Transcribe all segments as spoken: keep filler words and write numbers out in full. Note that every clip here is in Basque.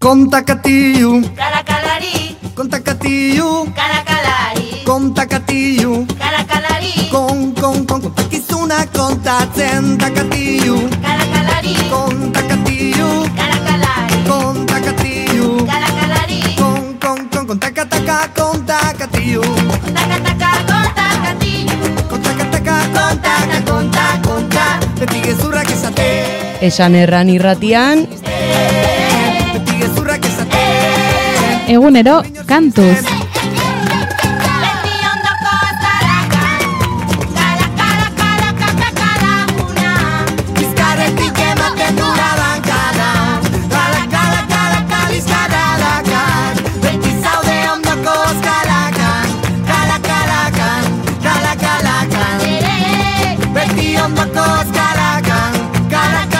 Kontakatiyu, Karakalari, kontakatiyu, karakalari, kontakatiyu, karakalari, kon, kon, kon, kontakizuna kontatzen takatiyu, karakalari, kontakatiyu, karakalari, kontakatiyu, karakalari, kon, kon, kon, kontakataka kontakatiyu, kontakataka, kontakatiyu, kontakataka kontaka, konta, konta, beti gezurrak esate, Esan erran irratian, beti gezurrak esate. Egunero kantuz. beti ondoko zarakan, kara, kara, kara, kara, kara, una, Bizkarretik ematen dura bankada, kala, kala, kala, kalizkarralakan, beti zaude ondoko ozkalakan, kala, kalakan, kala, kalakan, ere, beti ondoko ozkalakan, kala, kalakan.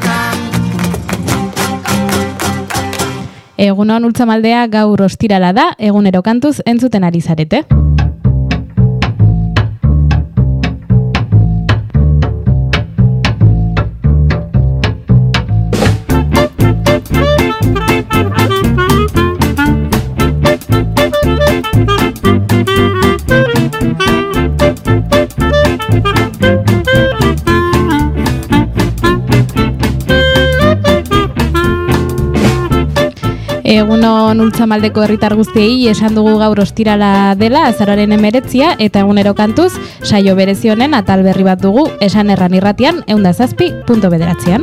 Egunon Ultzamaldea gaur ostirala da, egunero kantuz entzuten ari zarete. Egunon Ultzamaldeko herritar guztiei esan dugu gaur ostirala dela azaroaren hemeretzia eta egunero kantuz saio berezi honen atal berri bat dugu esan erran irratian ehun eta zazpi puntu bederatzian.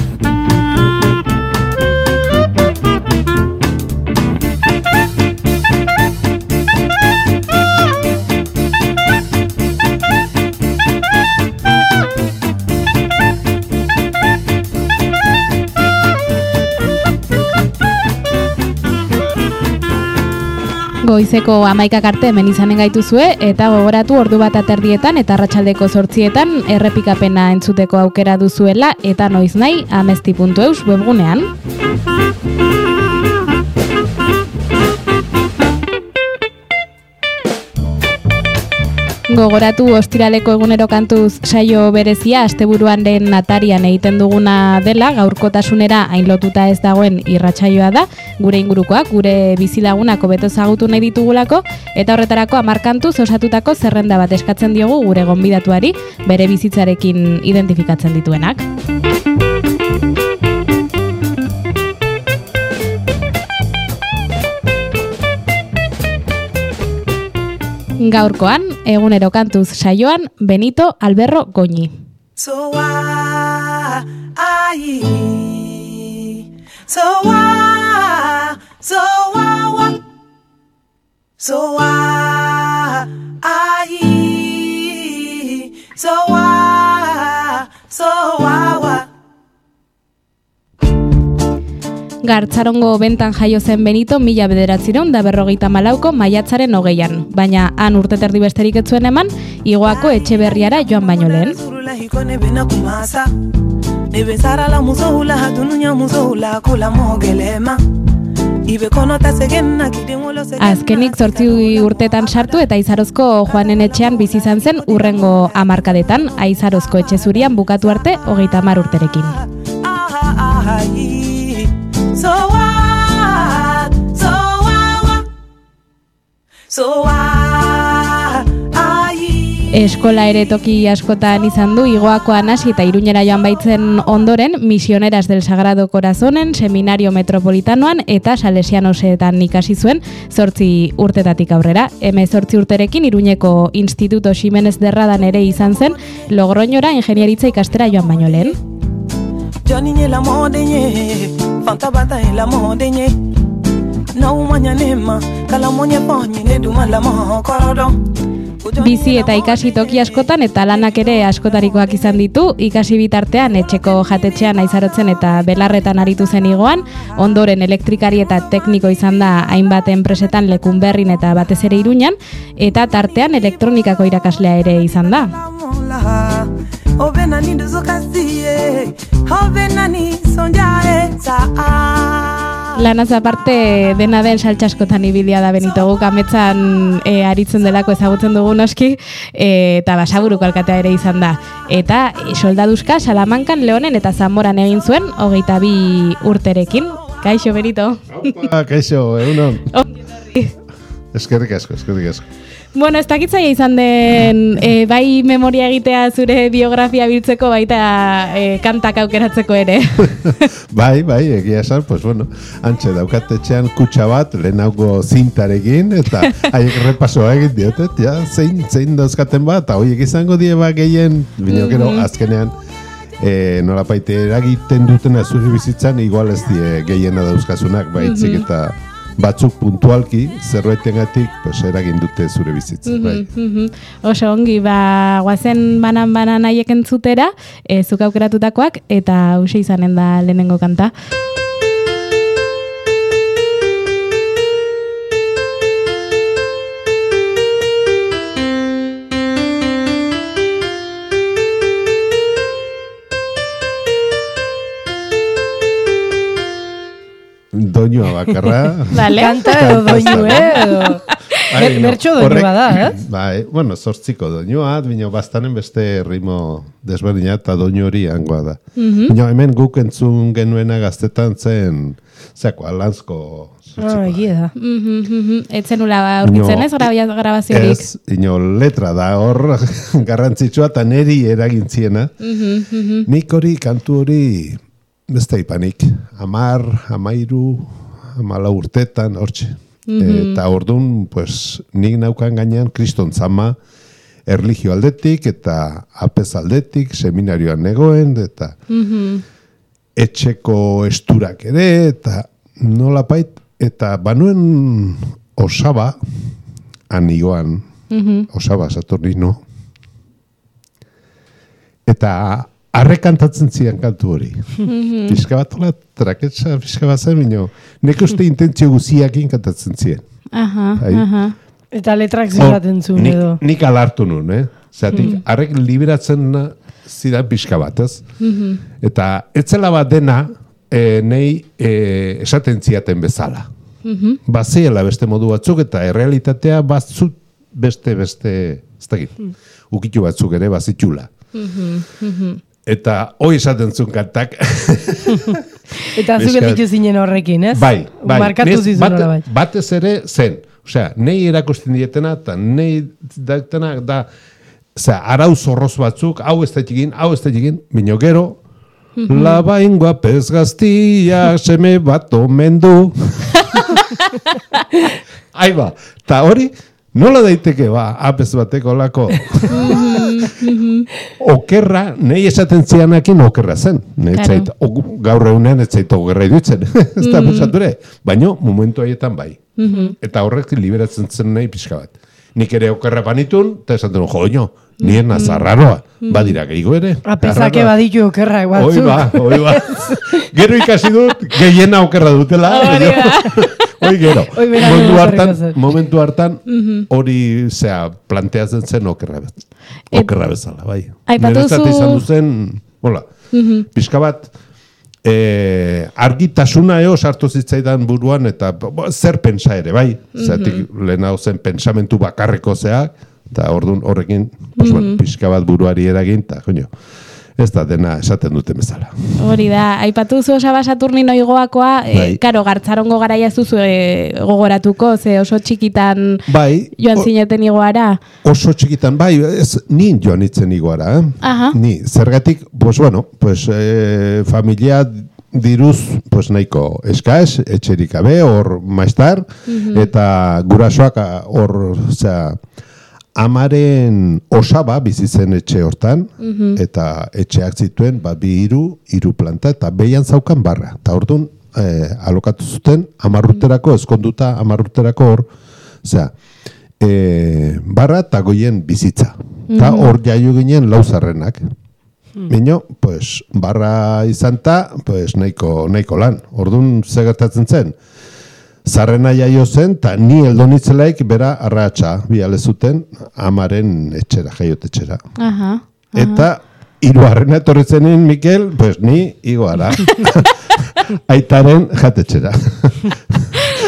Goizeko hamaikak arte hemen izanen gaituzue eta gogoratu ordu bat aterdietan eta arratsaldeko zortzietan errepikapena entzuteko aukera duzuela eta noiz nahi amesti puntu eus webgunean. Gogoratu ostiraleko egunero kantuz saio berezia asteburuaren atarian egiten duguna dela, gaurkotasunera hain lotuta ez dagoen irratsaioa da, gure ingurukoak, gure bizilagunak hobeto ezagutu nahi ditugulako, eta horretarako hamar kantuz osatutako zerrenda bat eskatzen diogu gure gonbidatuari, bere bizitzarekin identifikatzen dituenak. Gaurkoan, egunero kantuz saioan, Benito Alberro Goñi. So why, I, so why, so why, so why, I, so why, so why. Gartzarongo bentan jaio zen Benito mila bederatziehun da berrogeita malauko maiatzaren hogeian, baina han urte terdi besterik ez zuen eman, Igoako Etxeberriara joan baino lehen. Azkenik zortzi urtetan sartu eta Aizarozko Joanen etxean bizi izan zen urrengo hamarkadetan, Aizarozko etxe zurian bukatu arte hogeita hamar urterekin. So why, so why, so why, Eskola ere toki askotan izan du, Igoakoan hasi eta Iruñera joan baitzen ondoren, Misioneras del Sagrado Corazonen, Seminario Metropolitanoan eta Salesianosetan ikasi zuen zortzi urtetatik aurrera. Hemezortzi urterekin Iruñeko Instituto Ximenez de Erradan ere izan zen, Logroñora ingenieritza ikastera joan baino lehen. Johnny la modenye, fantabata la modenye. No mañanema, kalamoña poñe ne duma la mo korodo. Bizi eta ikasi toki askotan eta lanak ere askotarikoak izan ditu, ikasi bitartean etxeko jatetxean Aizarotzen eta Belarretan aritu zen Igoan, ondoren elektrikari eta tekniko izan da hainbat enpresetan Lekunberrin eta batez ere Iruñan, eta tartean elektronikako irakaslea ere izan da. Lanaz aparte dena den saltxaskotan ibilia da Benito, guk ametzan e, aritzen delako ezagutzen dugu noski, e, eta Basaburuko alkatea ere izan da. Eta e, soldaduzka Salamankan, Leonen eta Zamoran egin zuen, hogeita bi urterekin, Kaixo, Benito. Aupa, kaixo, egunon. Ongi etorri. Eskerrik asko, eskerrik asko. Bueno, ez dakitzaia izan den, e, bai memoria egitea zure biografia biltzeko, baita e, kantak aukeratzeko ere. Bai, bai, egia esan, pues bueno, antxe daukatetxean kutxa bat, lehenago zintarekin, eta haiek repasoa egin diotet, ja, zein, zein dauzkaten bat, eta horiek izango die ba gehien, bino gero, azkenean, e, nolapaite eragiten dutena zure bizitzan, igual ez die gehiena dauzkazunak, baitzik eta batzuk puntualki zerbaitengatik pues eragin dute zure bizitza, bai. Oso ongi, ba, guazen banan-banan haiek entzutera, e, zuk aukeratutakoak, eta hause izanen da lehenengo kanta. Doinua bakarra. Dale. Kanta edo doinu, eh? Edo... Bai, no, Bertxo doinua da, eh? Bai, bueno, zortziko doinua, bino bastanen beste ritmo desberdina eta doinu hori hangoa da. Mhm. Bino hemen guk entzun genuena gaztetan zen, zeako, alanzko zortziko. Ah, egia da. Etzen ula aurkitzen ez grabia- grabaziorik. Ez, ino letra da hor garrantzitsua eta neri eragintziena. Nik hori, kantu hori, beste ipanik, amar, amairu, amala urtetan, hortxe. Eta orduan, pues, nik naukan gainean kriston zama erligio aldetik eta apez aldetik, seminarioan negoen, eta etxeko esturak ere, eta nolapait, eta banuen osaba, anigoan, osaba Saturnino, eta arrekantatzen zian kantu hori. Pizka bat hola, traketsa pizka bat zen, bino, nek uste intentzio guziakin kantatzen zian. Aha, Bai. aha. Eta letrak zeraten zuen nik, edo. nik alartu nun, eh? Zeratik, arrek liberatzen zidan pizka bat, ez? Eta etzela bat dena, e, nei e, esaten ziaten bezala. Baziela beste modu batzuk, eta errealitatea batzut beste, beste, ez dakit, ukitu batzuk ere bazitxula. Eta hoi esaten zuen kantak. Eta zuk ditu zinen horrekin, ez? Bai, bai. Markatu Nez zizun bat, hori bai. batez ere zen. Osea, nei erakusten dietena, eta nei daitena da, osea, arau zorroz batzuk, hau ez da egin, hau ez da egin, bino gero, labain guapez gaztia, seme bat omen du. Aiba, eta hori, nola daiteke ba, apez bateko lako. Okerra, nahi esaten zianakin okerra zen. Netzait, claro. Gaur egunean ez zait okerra idutzen. Ez da pensature. Baina, momentu haietan bai. Eta horrek liberatzen zen nahi pixka bat. Nik ere okerra panitun, eta esaten, jo, nien nazarraroa. Badira gehiago ere. Apezake baditu okerra batzuk. Hoi ba, hoi ba. Gero ikasi dut, gehiena okerra dutela. Hoi gero, momentu hartan, momentu hartan, hori zea planteatzen zen okerra bezala. Okerra bezala, bai. Niretzat izan duzen, hola, pixka bat, e, argitasuna eo sartu zitzaidan buruan, eta bo, zer pensa ere, bai. Zeratik lehenago zen pensamentu bakarreko zeak, eta orduan horrekin, pues, bueno, pixka bat buruari eragin, eta, joño, ez da dena esaten duten bezala. Hori da, aipatu zu osaba Saturnino igoakoa, bai. e, karo, gartzarongo garaia zuzu e, gogoratuko, ze oso txikitan bai, joan zineten igoara. Oso txikitan, bai, ez, nin joan itzen igoara, eh? Aha. Ni, zergatik, pues bueno, pues eh, familia diruz, pues nahiko eskaz, etxerik gabe, hor maistar, eta gurasoak hor, osea, amaren osaba bizi zen etxe hortan, eta etxeak zituen, ba, bi hiru, hiru planta, eta behian zaukan barra. Eta orduan, eh, alokatu zuten, amarruterako, eskonduta amarruterako hor, osea, eh, barra eta goien bizitza. Eta hor jaio ginen lauzarrenak. Bino, pues, barra izan ta, pues, nahiko, nahiko lan. Orduan, zegertatzen zen, zarrena jaio zen, eta ni eldonitzelaik bera arratxa biale zuten amaren etxera, jaiotetxera. Aha, aha. Eta hiruarrena etorri zenin, Mikel, pues ni igoara. Aitaren jatetxera.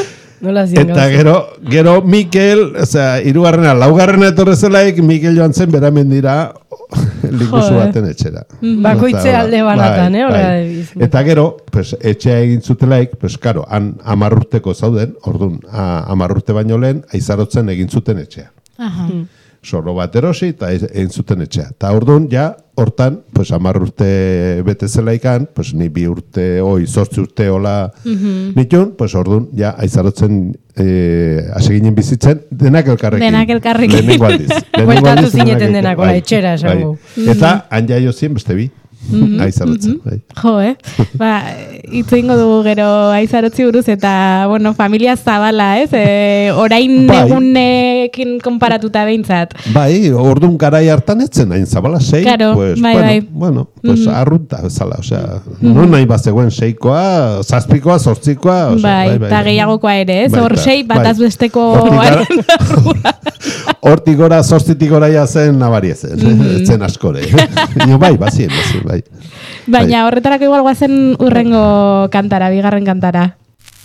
Nola zien Eta gero, gero Mikel, osea, hirugarrena, laugarrena etorri zelaik, Mikel joan zen beramendira lingusu Jo, eh. baten etxera. Bakoitze Eta, alde bai, banatan, eh? bai. Hola, ebiz. Eta gero, pues, etxea egin zutelaik, pues, karo, han amarrurteko zauden, orduan, a- amarrurte baino lehen, aizarotzen egin zuten etxea. Aha. Soro bat erosi eta ez- egin zuten etxea. Eta orduan, ja, hortan, pues, amar urte bete zelaikan, pues, ni bi urte, oi, zortzi urte hola nitun, pues, orduan, ja, aizarotzen eh, hasi ginen bizitzen, denak elkarrekin. Denak elkarrekin. Lehenengo aldiz. Lehenengo Bueltatu aldiz denak zineten elkar- denak, hola, bai, etxera, esango. bai. Eta, han jaio zien beste bi. Aizarotzen, bai. Jo, eh? Ba, hitz egingo dugu gero aizarotzi buruz eta, bueno, familia zabala, ez? E, orain Bai. egunekin konparatuta behintzat. Bai, orduan garai hartan etzen, hain zabala, sei, Claro, pues, bai, bueno, bai. bueno, pues, arrunta bezala, osea, non nahi bazegoen seikoa, zazpikoa, zortzikoa, osea, Bai, bai, bai, eta bai. gehiagokoa ere, ez? Bai, Hor eta- sei bat bai. azbesteko Hortik gara- haren Hortik gora, zortzitik gora ja zen nabari ezen, mm zen askore. Ino, bai, bazien, bazien, bai. Baina horretarako igual guazen urrengo kantara, bigarren kantara.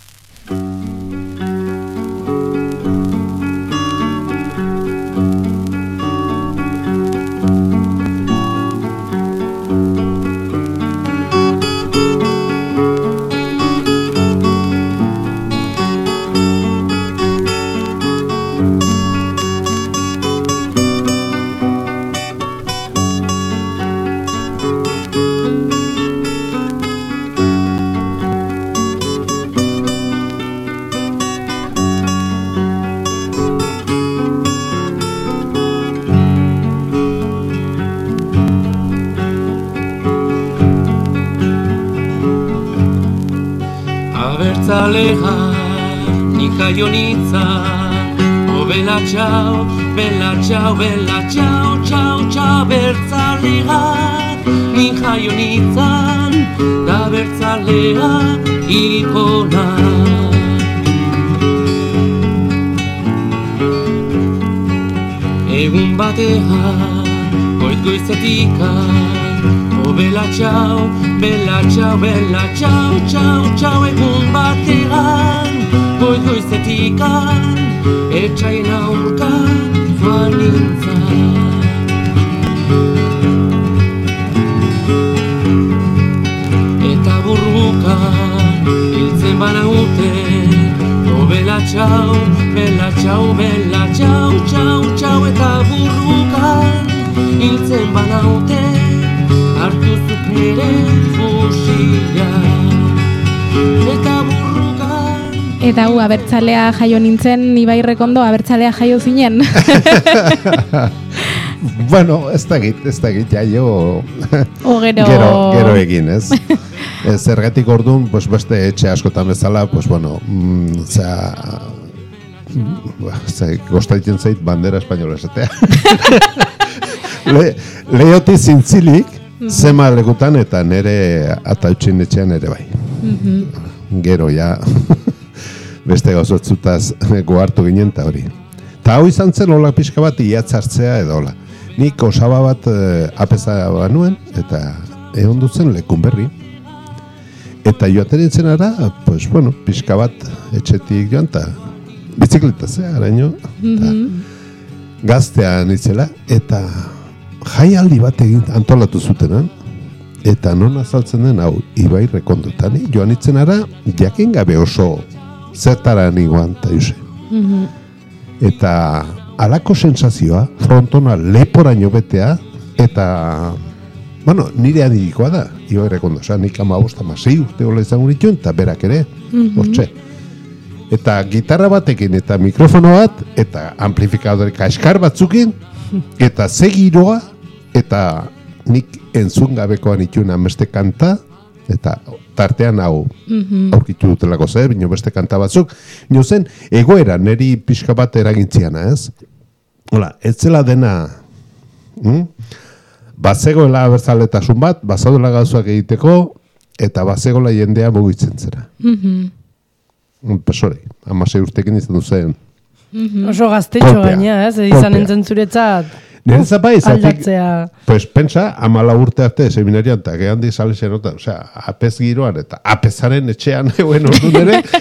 Abertzalea, nik jaio nintzan, o bela txau, bela txau, bela txau, txau, txau, bertzalea, nik jaio nintzan, da bertzalea ikona. Egun batean, goiz goizetikan, o bela txau, bela txau, bela txau, txau, txau, egun batean, goiz goizetikan, etxaien aurka joan nintzan. Eta burrukan, hiltzen banaute, o bela txau, bela txau, bela txau, txau, txau, eta burrukan, hiltzen banaute, hartu zuk nire fusila. Eta burrukan... Eta hu, abertzalea jaio nintzen, Ibai Rekondo abertzalea jaio zinen. Bueno, ez dakit, ez dakit, jaio... O gero... Gero, gero egin, ez? Ez, zergatik orduan, pues, beste etxe askotan bezala, pues, bueno, mm, zera... Gostaitzen zait bandera espainola esatea. Le, Leoti zintzilik, zema lekutan eta nere atautxin etxean ere bai. Gero, ja, beste gauzotzutaz gohartu ginen eta hori. Ta hau izan zen hola pixka bat iatzartzea edo hola. Nik osaba bat eh, apeza banuen eta egon dutzen lekun berri. Eta joaten nintzen ara, pues, bueno, pixka bat etxetik joan eta bizikletazea, araño. Eta gaztean itzela, eta jaialdi bat egin antolatu zutenan, eta non azaltzen den hau Ibai Rekondotan, joan itzen ara, jakin gabe oso zertara niguan, eta juse. Eta alako sensazioa, frontona leporaino betea, eta, bueno, nire adikoa da, Ibai Rekondo, oza, nik ama bost, ama sei urte hola izango nituen, eta berak ere, hortxe. Eta gitarra batekin, eta mikrofono bat, eta amplifikadore kaskar batzukin, eta ze giroa, eta nik entzun gabekoan ituen ameste kanta, eta tartean hau aurkitu dutelako zer, bino beste kanta batzuk, bino zen, egoera neri pixka bat eragintziana, ez? Hola, ez zela dena, hm? Bazegoela abertzaletasun bat, bazaudela gauzuak egiteko, eta bazegoela jendea mugitzen zera. Pesore, amasei urtekin izan duzen. Oso gaztetxo Kolpea. gaina, ez? Izan Kolpea. entzen zuretzat Niretzat bai, zatik, aldatzea. pues pentsa, amala urte arte seminarian, eta gehan di salesian, osea, apez giroan, eta apezaren etxean, bueno, orduan ere, pues,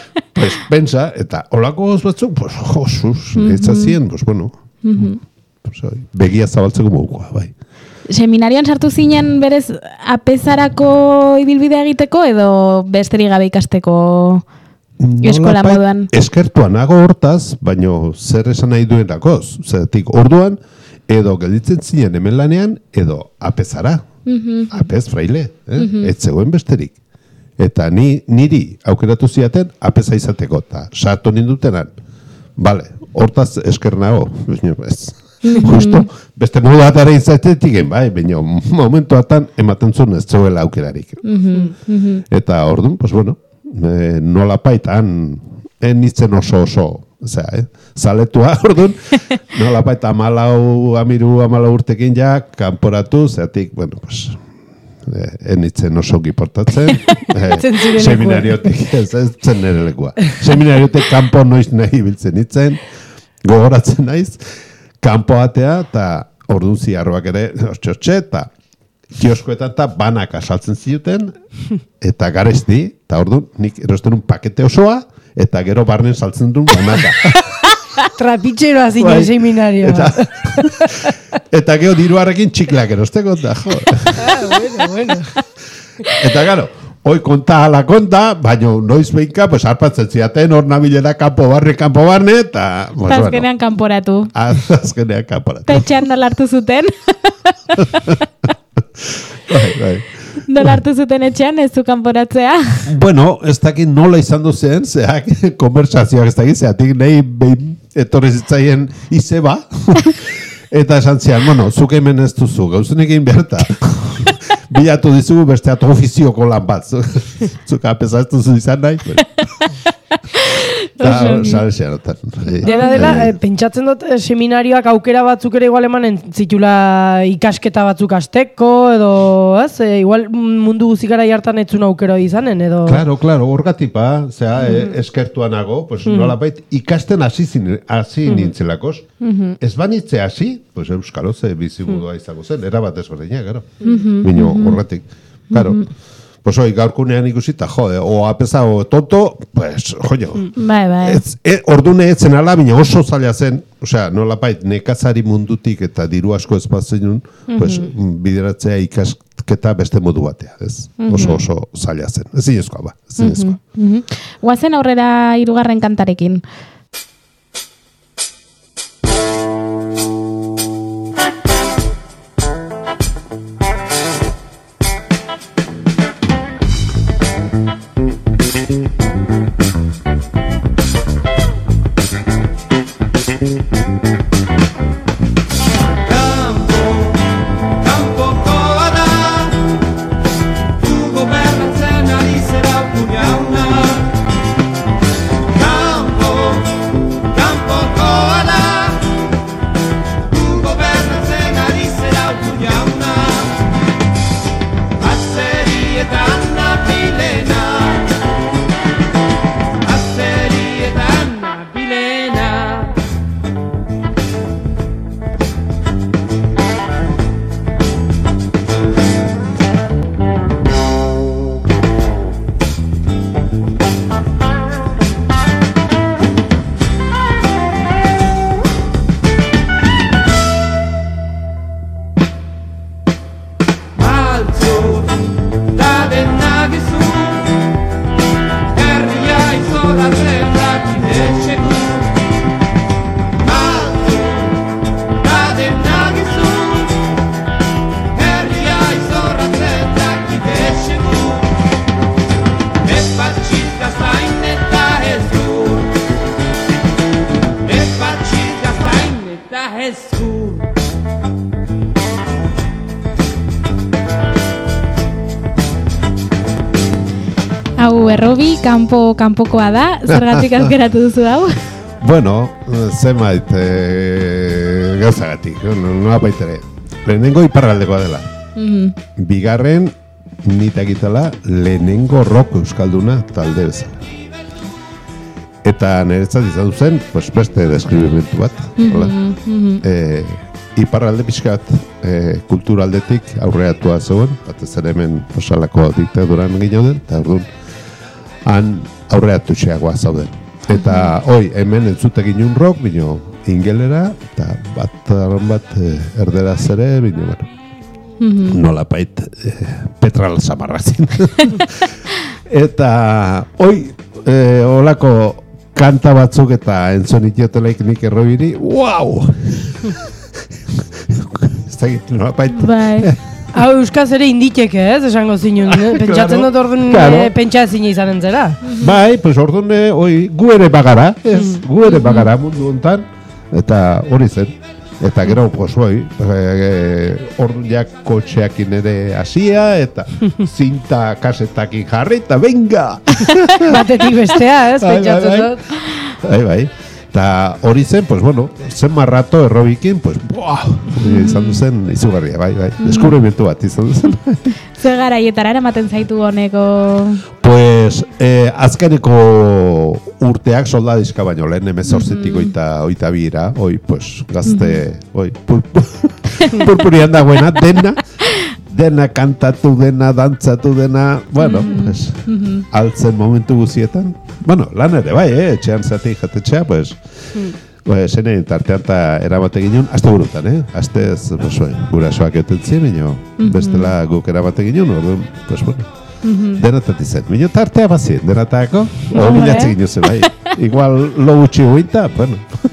despensa, eta holako goz batzuk, pues, josuz, etzazien, pues, bueno, pues, begia zabaltzeko mogukoa, bai. Seminarioan sartu zinen berez apezarako ibilbidea egiteko edo besterik gabe ikasteko eskola Nolapait moduan? Eskertuan nago hortaz, baino zer esan nahi duenakoz. Zeratik, orduan, edo gelditzen zinen hemen lanean, edo apezara. Apez fraile, eh? Ez zegoen besterik. Eta ni niri aukeratu ziaten apeza izateko, eta sartu nindutenan. Bale, hortaz esker nago, ez. Justo, beste modu atara izatetik, bai, baina momentuatan ematen zuen ez zegoela aukerarik. Eta orduan, pues bueno, e, nola paitan, enitzen oso oso, osea, eh? Zaletua, orduan, nola paita amalau, amiru, amalau urtekin ja, kanporatu, zeatik, bueno, pues, eh, enitzen oso giportatzen, eh, seminariotik, ez, ez zen nire lekua. Seminariotik kanpo noiz nahi biltzen itzen, gogoratzen naiz, kanpo atea, eta orduan ziarroak ere, txotxe, eta kioskoetan eta banak asaltzen zioten, eta garesti, eta orduan nik erosten un pakete osoa, eta gero barnen saltzen duen banaka. Trapitxeroa zinen Bai. seminario. Eta, eta gero diruarekin txiklak erosteko, eta jo. Ah, bueno, bueno. Eta gero, hoi konta ala konta, baina noiz behinka, pues arpatzen ziaten, hor nabilera kanpo barne, kanpo barne, eta... Pues, Eta azkenean kanporatu. bueno, azkenean kanporatu. Eta etxean nola hartu zuten? Bai, bai. Nola hartu zuten etxean, ez zu kanporatzea? Bueno, ez dakit nola izan duzen, zeak, konversazioak ez dakit, zeatik nahi behin etorri zitzaien izeba, eta esan zian, bueno, zuk hemen ez duzu, gauzen egin beharta. Bilatu dizugu beste ato ofizioko lan bat. Zuk apesa ez duzu izan nahi. Eta sare zeanotan. Dena dela, eh, pentsatzen dut eh, seminarioak aukera batzuk ere igual emanen zitula ikasketa batzuk asteko, edo, ez? Eh, igual mundu guzikara hartan etzun aukera izanen, edo... Claro, claro, horgatipa, zera, eh, eskertuanago, pues nolabait ikasten hasi zin- hasi nintzelakos. Ez banitze hasi, pues euskalo ze bizimodua izango zen, erabat ezberdina, gero. Bino, horretik. Claro. Pues hoi, gaurkunean ikusita, jode, o apesa o tonto, pues, joio. Bai, bai. Ez, e, ordune etzen ala, bina oso zaila zen, osea, nolapait, nekazari mundutik eta diru asko ez bazenun, pues, bideratzea ikasketa beste modu batea, ez? Oso oso zaila zen. Ez zinezkoa, ba, ez zinezkoa. Guazen aurrera hirugarren kantarekin. Hau errobi, kanpo kanpokoa da, zergatik azkeratu duzu hau? Bueno, zenbait e, gauzagatik, no, no apaitere. Lehenengo iparraldekoa dela. Bigarren, nita egitela, lehenengo rock euskalduna talde bezala. Eta niretzat izan zen, pues, beste deskribimentu bat. E, iparralde pixkat e, kulturaldetik aurreatua zegoen, batez ere hemen osalako diktaduran ginen, eta orduan han aurreatutxeagoa zauden. Eta, oi, hemen entzute ginen rock, bino, ingelera, eta bat, bat, eh, erderaz ere, bino, bueno, mm-hmm. nola pait, eh, petral samarrazin. Eta, oi, eh, olako kanta batzuk eta entzonit jotelaik nik errobiri, wow! Ez da egit, nola pait. Bai. Hau euskaz ere inditeke, ez, esango zinun. Eh? Pentsatzen Claro, dut orduan claro. eh, pentsa ezin izanen zera. Bai, pues orduan, eh, oi, gu ere bagara, ez, gu ere bagara mundu hontan, eta hori zen. Eta gero, pues, oi, eh, orduan ja kotxeakin ere hasia, eta zinta kasetakin jarri, eta venga! Batetik bestea, ez, Bai, bai, pentsatzen bai. dut. Bai, bai. Eta hori zen, pues bueno, zen marrato errobikin, pues, buah, izan duzen izugarria, bai, bai. Deskubrimentu bat izan duzen. Zer garaietara eramaten zaitu honeko... Pues, eh, azkeneko urteak soldadizka baino lehen, hemezortzitik oita, oita bira, oi, pues, gazte, oi, pur, purpurian dagoena, dena, dena kantatu, dena dantzatu, dena, bueno, pues, altzen momentu guzietan. Bueno, lan ere bai, eh, etxean zati jatetxea, pues, pues, ene, tartean eta eramate ginen, azte burutan, eh, azte ez, pues, oi, gurasoak euten zien, bino, bestela guk eramate ginen, orduan, pues, bueno, denatati zen. Bino tartea bazien, denatako, o bilatzen ginen zen, bai. Igual lo gutxi guinta, bueno.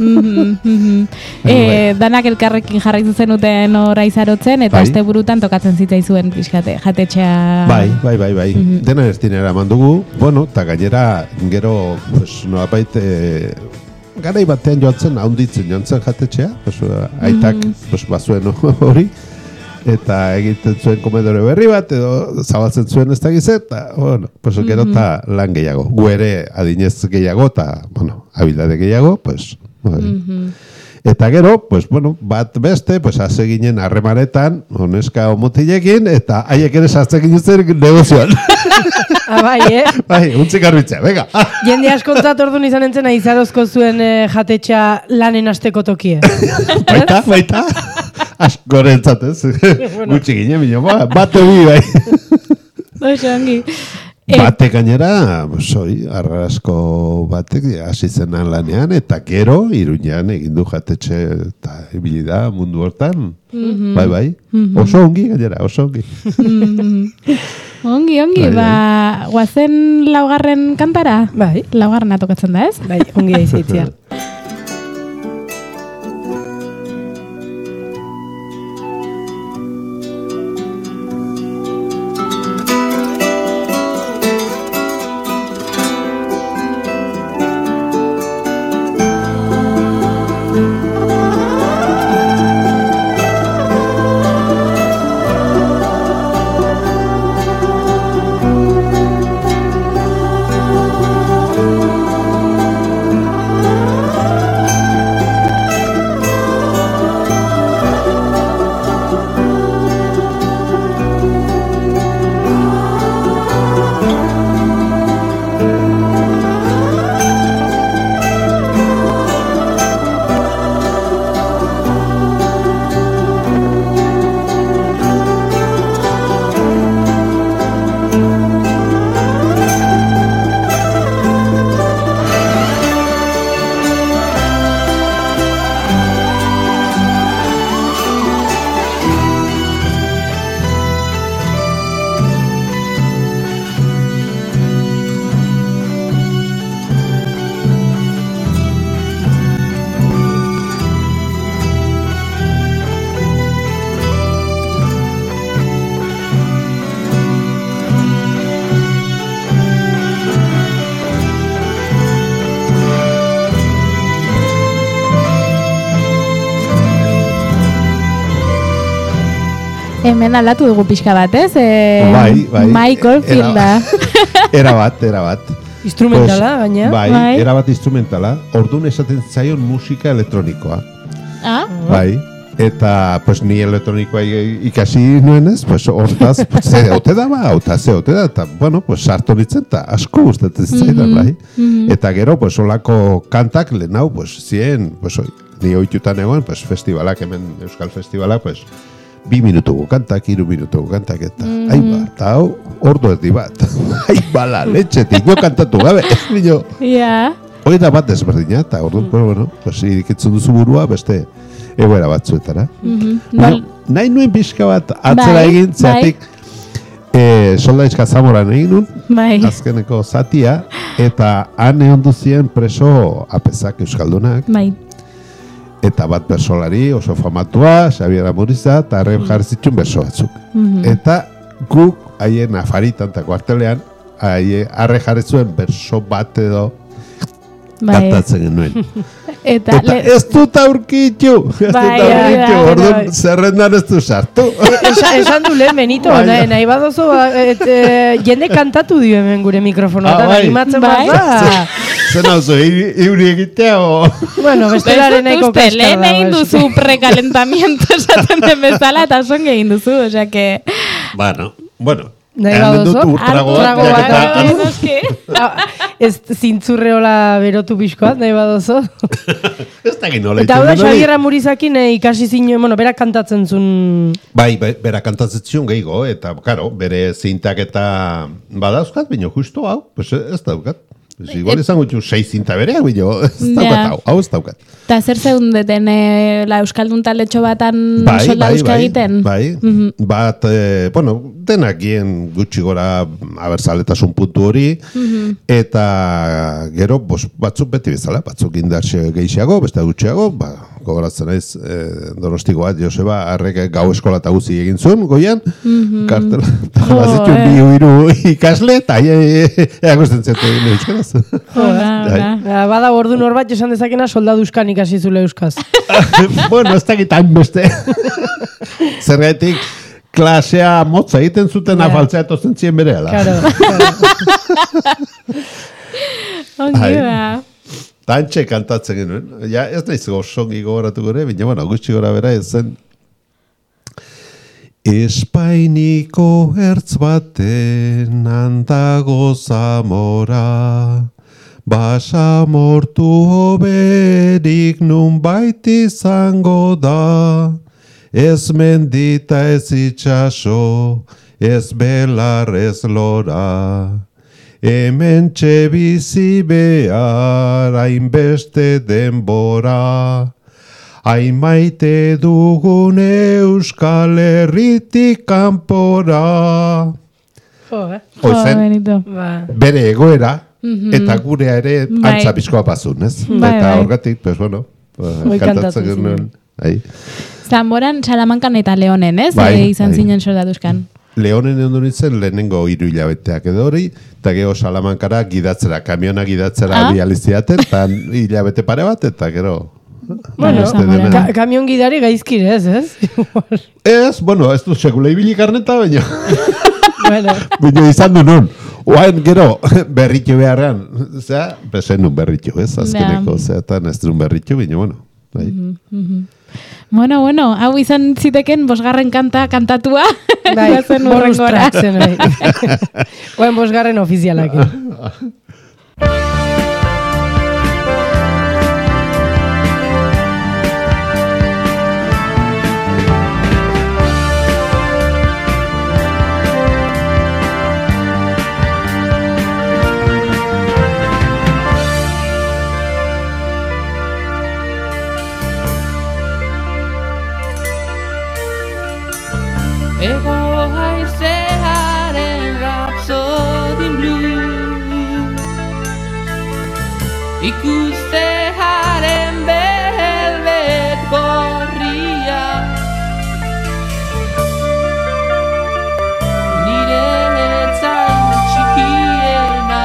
e, danak elkarrekin jarraitu zenuten ora izarotzen, eta Bai. asteburutan tokatzen zitzaizuen pixkate, jatetxea... Bai, bai, bai, bai. Dena ez dinera mandugu, bueno, eta gainera, gero, pues, nolapait, eh, garai batean joatzen, haunditzen joatzen jatetxea, pues, aitak, pues, bazuen hori, eta egiten zuen komedore berri bat, edo zabaltzen zuen ez dakiz, eta, bueno, pues, gero eta lan gehiago. Gu ere adinez gehiago, eta, bueno, abildade gehiago, pues, bai. Eta gero, pues, bueno, bat beste, pues, haze ginen harremanetan, oneska omotilekin, eta haiek ere sartzen ginen zer negozioan. Ah, bai, eh? Bai, untzik garbitzea, venga. Jende askontzat orduan izan entzena izarozko zuen eh, jatetxa lanen asteko tokie. Baita, baita. Askorentzat, ez? Gutxi ginen, bino, ba, bate bi, bai. Oso ongi. Batek gainera, soi, arrasko batek hasi zenan lanean, eta gero, Iruñean egin du jatetxe eta ibili da mundu hortan. Bai, bai. Oso ongi gainera, oso ongi. Ongi, ongi, Bai, ba, guazen laugarren kantara? Bai. Laugarrena tokatzen da, ez? Bai, ongi da izaitziar. Hemen aldatu dugu pixka bat, ez? E, Bai, bai. Michael Fielda. Era bat, era bat. Instrumentala, gaina. Bai, Bai. era bat instrumentala. Orduan esaten zaion musika elektronikoa. Ah? Bai. Eta, pues, ni elektronikoa ikasi nuenez, pues, hortaz, pues, ze ote da ba, eta ze ote da, eta, bueno, pues, sartu nintzen, eta asko gustatzen zaidan, bai. Eta gero, pues, olako kantak lehen hau, pues, zien, pues, oi, ni ohitutan egon, pues, festivalak, hemen Euskal Festivalak, pues, bi minutuko kantak, hiru minutuko kantak, eta, mm. aiba, eta hau, ordu erdi bat, aiba la letxetik, jo kantatu gabe, nio. Ja. Oida bat desberdina, eta orduan, bueno, bueno, pues, irikitzen duzu burua beste egoera batzuetara. Mhm. Baina, nahi nuen pixka bat atzera Bai, egin, zeatik e, Soldaizka Zamoran egin nun, Bai. azkeneko zatia, eta han egon duzien preso apezak euskaldunak, Bai. eta bat bersolari oso famatua, Xabier Amuriza, eta arren jarri zituen berso batzuk. Eta guk haien afaritan eta kuartelean, haie arre jarri zuen berso bat edo Bai. kantatzen genuen. Eta, Eta le- ez dut aurkitu, ez dut Bai, aurkitu, bai, bai, orduan bai. zerrendan ez du sartu. Esan, esan du lehen, Benito, Bai. nahi, nahi badozu, ba, et, e, jende kantatu dio hemen gure mikrofonoetan, Ah, bai. animatzen Bai. bat, Zer nauzu, euri egitea o... bueno, bestelaren Ez dut nahiko uste, kaskar lehen dago, egin eske. duzu prekalentamiento esaten den bezala, eta son egin duzu, osea que... Bueno, bueno. Nahi hemen dut baduzu? urtrago Urtrago bat, bat, jaketa- bai. noski. Ah, ez zintzurreola berotu pixkoat, nahi badozu. Ez da nola Eta hau da, egiten hori. Xabier Amurizakin eh, ikasi zinen, bueno, berak kantatzen zuen... Bai, be- bera kantatzen zion gehiago, eta, karo, bere zintak eta badauzkat, baina justo hau, pues ez daukat. Pues igual izango ditu sei zinta bereak, baina ez daukat Ja. hau, hau ez daukat. Eta zer zeundeten e, la Euskaldun taletxo batan Bai, soldaduzka bai, egiten? bai, Mhm. bat, eh, bueno, denak gien gutxi gora abertzaletasun puntu hori, eta gero, bos, batzuk beti bezala, batzuk indartxe gehiago, beste gutxiago, ba, gogoratzen naiz, eh, Donostiko bat, Joseba, harrek gau eskola eta guzi egin zuen, goian, kartela, eta Jo, bazitu eh. bi hiru ikasle, eta eagosten zetu egin euskaraz. Ona, ona. Ah, Bada ordu norbat esan dezakena soldaduzkan ikasi zule euskaz. Bueno, ez dakit hain beste. Zergatik, klasea motza egiten zuten Ja. afaltzea etozen zien berehala. Claro, claro. Ongi Ai. da. Tantxe kantatzen genuen. Ja, ez naiz gozongi gogoratu gore, baina, bueno, gutxi gora bera ez zen. Espainiko ertz baten handago Zamora, basamortu hoberik nunbait izango da, ez mendita ez itxaso, ez belar ez lora. Hemen bizi behar hainbeste denbora, hain maite dugun Euskal Herritik kanpora. Jo, eh? Jo, Hoizen, Benito. Ba. bere egoera, eta gurea ere Bai. antza bizkoa bazun, ez? Bai, Eta bai. horgatik, pues bueno, ba, Hoi kantatzen kantatzen genuen. Bai. Zamoran, Salamankan eta Leonen, ez? Bai, E, izan bai. zinen soldaduzkan. Leonen egon nintzen lehenengo hiru hilabeteak edo hori, eta gero Salamankara gidatzera, kamiona gidatzera Ah. bializiaten, eta hilabete pare bat, eta gero... Bueno, beste Zamoran. dena. ka kamion gidari gaizkire ez, ez? Igual. Ez, bueno, ez du sekula ibili karneta, baina... Bueno, baina izan du nun. Oain, gero, berritu beharrean, zera, besen nun berritu, ez, azkeneko, Ja. zeatan ez duen berritu, baina, bueno, bai. Bueno, bueno, hau izan ziteken bosgarren kanta kantatua. bai, Goazen bonus hurrengora. track zen, bai. Oen bosgarren ofizialak. Ego haizearen Rhapsody Blue, ikustearen belbet gorria, nire etzain txikiena.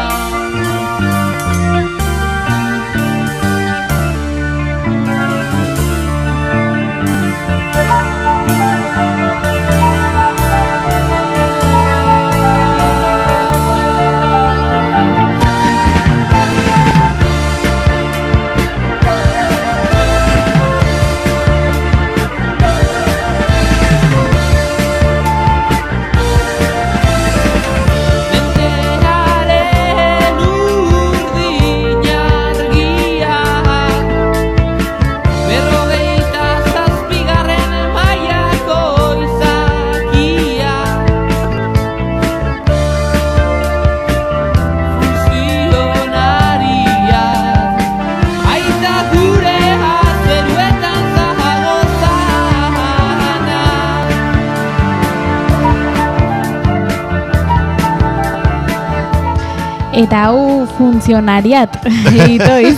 Eta hau funtzionariat, itoiz.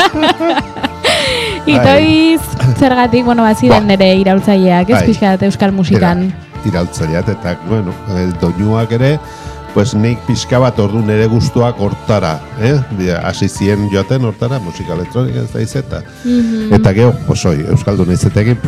Itoiz, zergatik, bueno, baziren nire iraultzaileak, ez pixkat euskal musikan. Iraultzaileak, eta, bueno, doinuak ere, pues nik pixka bat ordu nire gustuak hortara, eh? Hasi zien joaten hortara, musika elektronika ez da izeta. Mm-hmm. Eta geho, pues oi, euskaldun izetekin,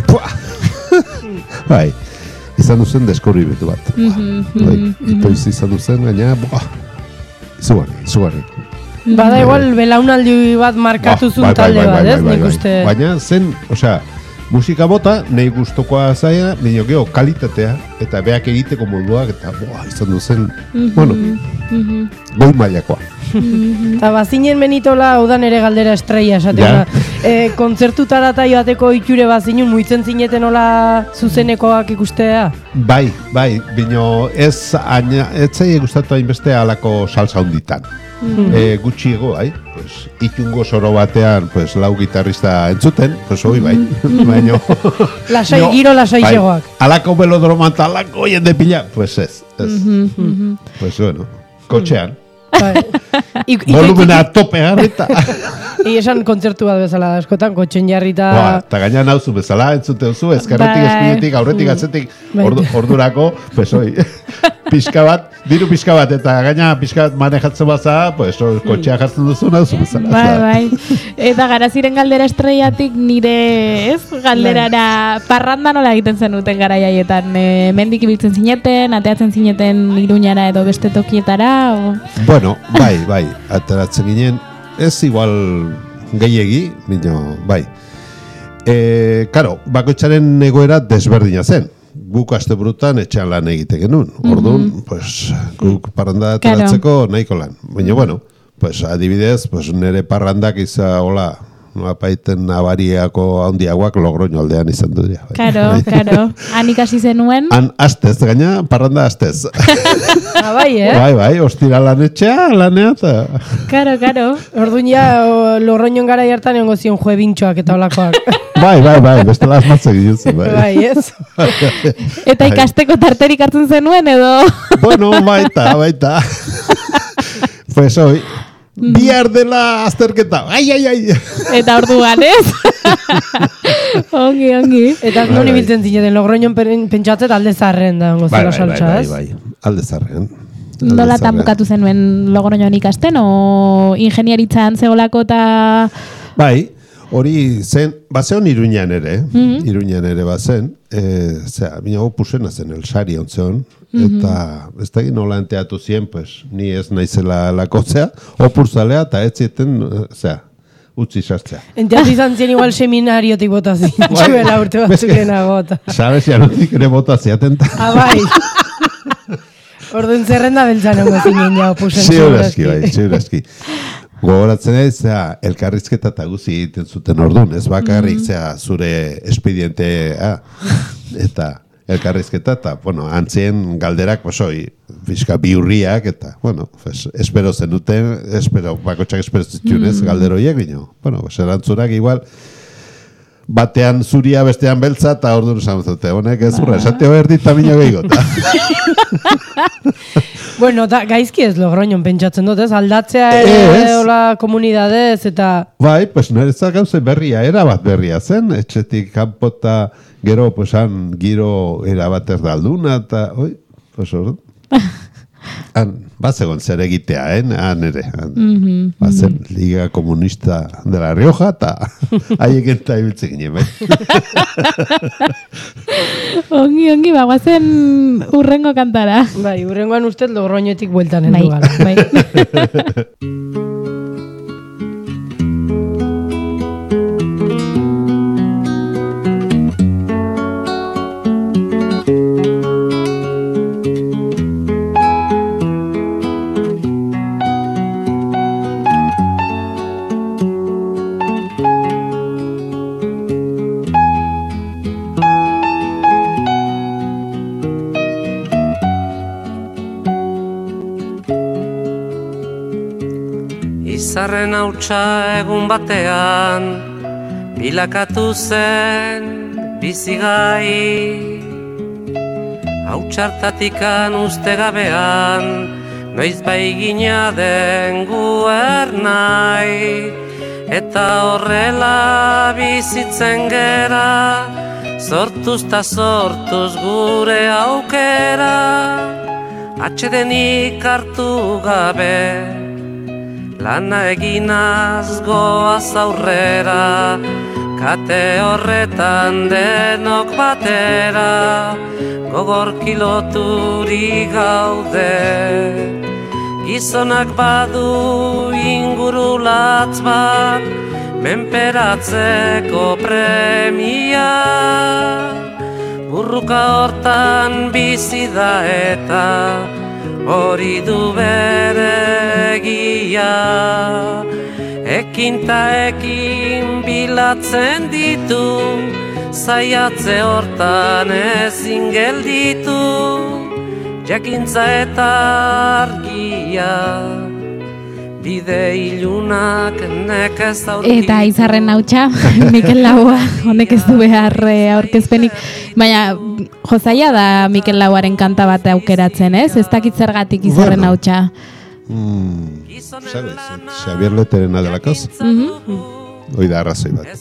bai, izan duzen deskubrimentu bat. Mm-hmm. Bai, itoiz izan duzen, gaina, buah, izugarri, izugarri. Bada igual belaunaldi bat markatu zuen talde bat, ez? Nik uste... Baina zen, osea, musika bota, nahi gustokoa zaia, baina geho, kalitatea, eta beak egiteko moduak, eta boa, izan duzen, mm-hmm. bueno, mm-hmm. goi mailakoa. Eta bazinen menitola, hau da nere galdera estrella, esatea. E, kontzertutara eta joateko itxure bazinen, muitzen zineten hola zuzenekoak ikustea? Bai, bai, bino ez aina, ez zai gustatu hainbeste alako salsa hunditan. Mm-hmm. E, gutxiego, bai, pues, itungo soro batean, pues, lau gitarrista entzuten, pues, hoi bai, mm-hmm. baino... Lasai, no, giro lasai bai, zegoak. Alako belodroman eta alako jende pila, pues ez, ez. Mm-hmm. Pues, bueno, kotxean. Volumena tope garrita. I esan kontzertu bat bezala askotan, kotxen jarrita... Eta gaina nauzu bezala, entzute duzu, ezkerretik, espinetik, aurretik, atzetik, ordu, ordurako, pues oi, pixka bat, diru pixka bat, eta gaina pixka bat manejatzen baza, pues kotxea jartzen duzu, nauzu bezala. Bai, bai. Eta garaziren galdera estreiatik nire, ez, galderara parranda nola egiten zenuten gara jaietan. E, mendik ibiltzen zineten, ateatzen zineten Iruñara edo beste tokietara, o... Bueno, bai, bai, ateratzen ginen, ez igual gehiegi, bino, bai. E, karo, bakoitzaren egoera desberdina zen. Guk asteburutan etxean lan egite genuen. Orduan, mm-hmm. pues, guk parranda ateratzeko nahiko lan. Baina, bueno, pues, adibidez, pues, nire parrandak iza, hola, apaiten nabariako handiagoak Logroño aldean izan du dira. Karo, karo. Han ikasi zenuen? Han astez, gaina, parranda astez. Ah, bai, eh? Bai, bai, ostira lan etxea, lanea eta... Karo, karo. Orduan ja, Logroñon gara hartan egongo zion juebintxoak eta olakoak. Bai, bai, bai, bestela asmatzek gizuzen, bai. Bai, ez? Eta ikasteko tarterik hartzen zenuen, edo? Bueno, baita, baita. Pues hoy... Bihar dela azterketa, ai, ai, ai. Eta orduan, ez? Ongi, ongi. Eta bai, non ibiltzen zineten, Logroñon pentsatzet alde zarren da, ongo zela saltza, ez? Bai, bai, bai, alde zarren. Nolatan bukatu zenuen Logroñon ikasten, o ingenieritzan zeolako eta... Bai, hori zen, bazen Iruñan ere, mm-hmm. Iruñan ere bazen, e, zera, bina opusena zen, el sari ontzeon, mm-hmm. eta ez da nola enteatu zien, pues, ni ez naizela lakotzea, opurzalea, eta ez zieten, zera, utzi sartzea. Enteatu izan zien igual seminariotik botazien, txuela urte batzuk gota. Sabes, jarotik ere botaziaten. Ah, bai. Orduan zerrenda beltzan ongo zinen ja opusen. Ziurazki, bai, ziurazki. Gogoratzen ez, elkarrizketa eta guzi egiten zuten orduan, ez bakarrik zera zure espedientea, eta elkarrizketa, eta, bueno, antzien galderak, pues, oi, fiska biurriak, eta, bueno, pues, espero zenuten, espero, bakotxak espero zitxunez, galderoiek, bino, bueno, pues, erantzurak igual, batean zuria, bestean beltza, eta orduan esan zute, honek ez urra, esateo erdi tamino gehigota. Bueno, da, gaizki ez Logroñon pentsatzen dut, ez? Aldatzea ere, hola komunidadez, eta... Bai, pues niretzat gauze berria, erabat berria zen, etxetik kanpota gero, pues, han giro erabat erdalduna, eta, oi, pues, orduan. Han, bazegon zer egitea, eh? Han ere, han, mm-hmm, bazen mm-hmm. Liga Comunista de la Rioja, eta haiek eta ibiltzen ginen, bai. Ongi, ongi, bagoazen urrengo kantara. Bai, urrengoan ustez Logroñotik bueltan endu gara. Bai, Izarren hautsa egun batean bilakatu zen bizigai, hautsartatikan uste gabean noiz baigina den guer nahi, eta horrela bizitzen gera, sortuz ta sortuz gure aukera, atsedenik hartu gabe, lana eginaz goaz aurrera, kate horretan denok batera, gogor kiloturi gaude. Gizonak badu ingurulatz bat, menperatzeko premia, burruka hortan bizi da eta hori du bere egia. Ekin ta ekin bilatzen ditu, zaiatze hortan ezin gelditu, jakintza eta argia, bide ilunak nekez aurkitu. Eta izarren hautsa, Mikel Laua, honek ez du behar eh, aurkezpenik. Baina, jozaia da Mikel Lauaren kanta bat aukeratzen, ez? Ez dakit zergatik izarren Bueno. hautsa. Mm, ¿sabes? Xavier Leterena delakoz. Hoi da arrazoi bat.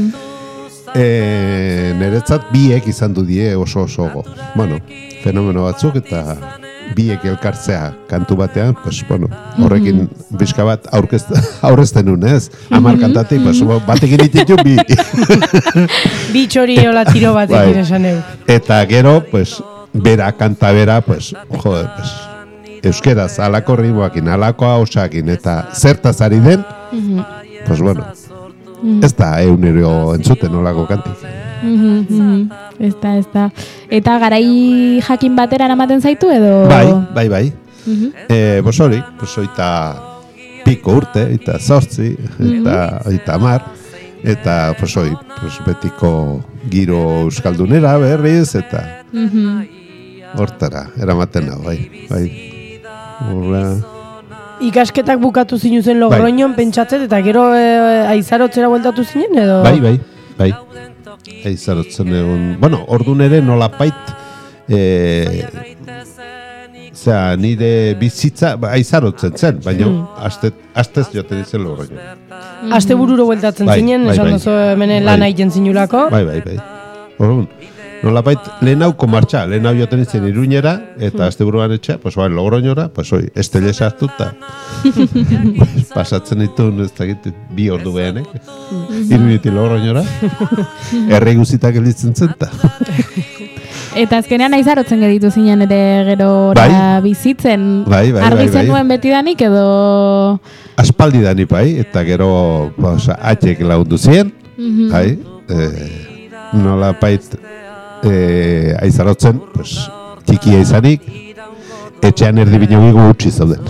E, niretzat biek izan du die oso oso go. Bueno, fenomeno batzuk eta biek elkartzea kantu batean, pues, bueno, horrekin bizka bat aurrezten nun, ez? Hamar kantatik, pues, batekin ititu bi. Bi txori hola tiro batekin Bai. esan eu. Eta gero, pues, bera, kanta bera, pues, joder, pues, euskeraz, alako ritmoakin, alako hausakin, eta zertaz ari den, pues, bueno, ez da eunero entzuten olako kantik. Mhm, mhm. Ez da, ez da. Eta garai jakin batera eramaten zaitu edo? Bai, bai, bai. Eh, pues hori, pues oita piko urte, eta zortzi, eta oita amar, eta pues hori, pues betiko giro euskaldunera berriz, eta hortara, eramaten hau, bai, bai. Horra... Ikasketak bukatu zinuzen Logroñon pentsatzet, eta gero e, aizarotzera bueltatu zinen, edo? Bai, bai, bai. Aizarotzen egon... Bueno, ordun ere nolapait... E, Zea, nire bizitza ba, aizarotzen zen, baina aste, astez joaten izen Logroñon. Aste bururo bueltatzen Bai, zinen, bai, esan bai. duzu hemen Bai. lan egiten zinulako. Bai, bai, bai. Orduan, nolapait lehenauko martxa, lehenau joaten izen Iruñera, eta asteburuan etxea, pues bai, Logroñora, pues hoi, estele sartuta. Pues, pasatzen dituen, ez dakit, bi ordu behanek, Iruñetik Logroñora, herri guzitak gelditzen zenta. Eta azkenean aizarotzen geditu zinen ere gero Bai. bizitzen. Bai, bai, Argi bai, bai. zenuen betidanik edo... Aspaldi dani bai, eta gero, pues, atxek lagundu ziren, bai, eh, nolapait, eh, aizarotzen, pues, txikia izanik, etxean erdibino gigu utzi zauden.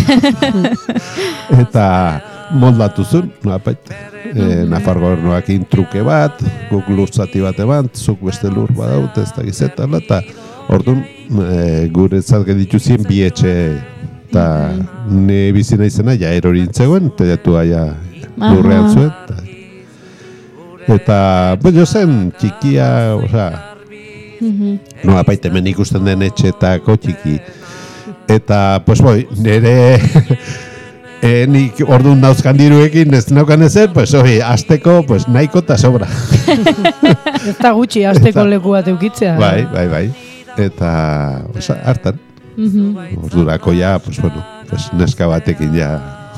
Eta moldatu zuen, nolapait, e, Nafar gobernuakin truke bat, guk lur zati bat eban, zuk beste lur badaut, ez da gizetala, eta orduan e, guretzat geditu ziren bi etxe, eta ne bizina izena ja erorin zegoen, teatua ja lurrean zuen, eta, eta bueno, zen txikia, osea, nolapait hemen ikusten den etxetako txiki, eta, pues boi, nire... E, nik orduan dauzkan diruekin ez naukan ezer, pues hori, azteko pues, nahiko eta sobra. Ez da gutxi, azteko leku bat eukitzea. Bai, bai, bai. Eta, oza, hartan. Ordurako ja, pues bueno, pues, neska batekin ja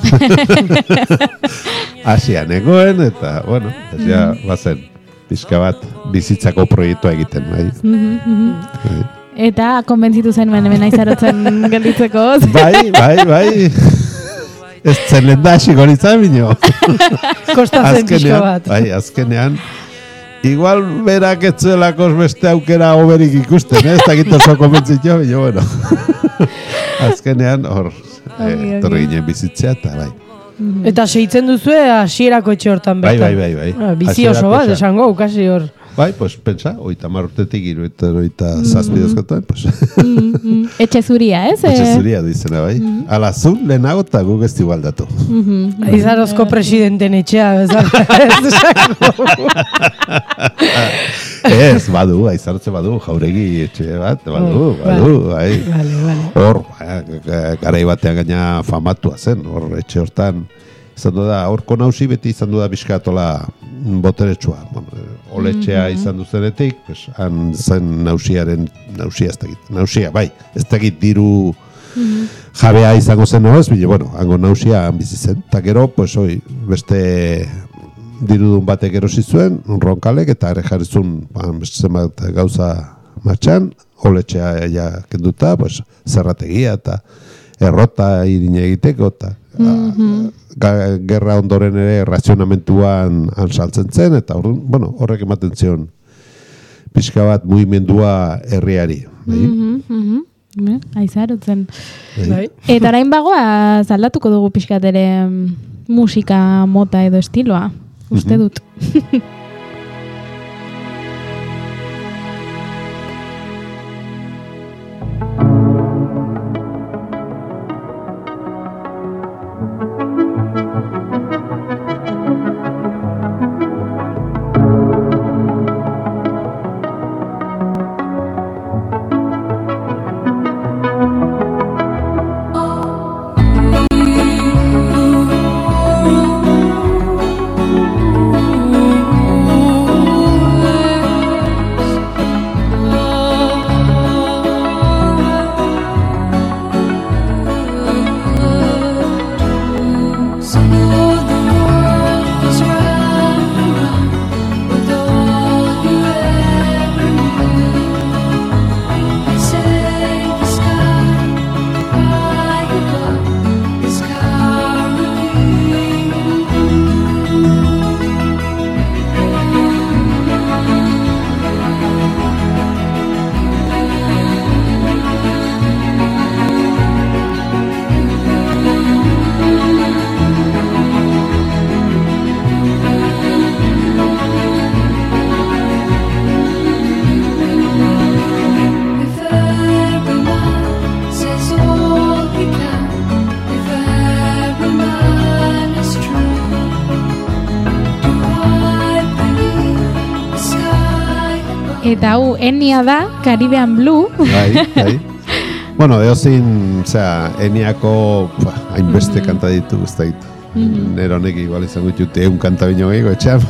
asian egoen, eta, bueno, pues, ja, bazen, pixka bat bizitzako proiektua egiten, bai. Bai. Eta konbentzitu zen hemen aizarotzen gelditzeko. Bai, bai, bai. Ez zen lehen da hasiko nintzen bino. Kostatzen pixka bat. Bai, azkenean, igual berak etzuelako beste aukera oberik ikusten, eh? Ez dakit oso konbentzitu, bino, bueno. Azkenean, hor, eh, torri ginen bizitzea, eta bai. Eta seitzen duzue hasierako etxe hortan Bai, bertan. bai, bai, bai. Ah, bizi oso Hasierako bat, etxea. esango, kasi hor. Bai, pues, pentsa, oita marurtetik iru eta oita zazpidezkotan, pues. Etxe zuria, ez? Etxe zuria du izena, bai. Ala zu, lehenago eta guk ez igualdatu. Aizarozko presidenten etxea, bezala, ez esango. Ez, badu, aizartze badu, jauregi etxe bat, badu, Oh, badu, bai. Vale, vale. Hor, ba, garai batean gaina famatua zen, hor etxe hortan, izan du da, horko nausi beti izan du da bizkatola boteretsua. Bueno, oletxea izan duzenetik, pues, han zen nausiaren, nausia ez dakit, nausia, bai, ez dakit diru jabea izango zen ez, bine, bueno, hango nausia han bizi zen. Eta gero, pues, oi, beste dirudun batek erosi zuen, ronkalek, eta ere jarrizun, ba, beste zenbat gauza martxan, oletxea ja kenduta, pues, zerrategia eta errota irine egiteko, eta ga- gerra ondoren ere razionamentuan han saltzen zen, eta orduan, bueno, horrek ematen zion pixka bat mugimendua herriari. Bai? Mhm, aizarotzen. Bai. Eta orain bagoa zaldatuko dugu pixkat ere mm, musika mota edo estiloa, uste dut. Eta hau, Enia da, Caribbean Blue. Bai, bai. Bueno, eozin, osea, Eniako pua, hainbeste kanta ditu, ez da ditu. Nero honek igual izango ditut egun kanta bino gehiago etxean.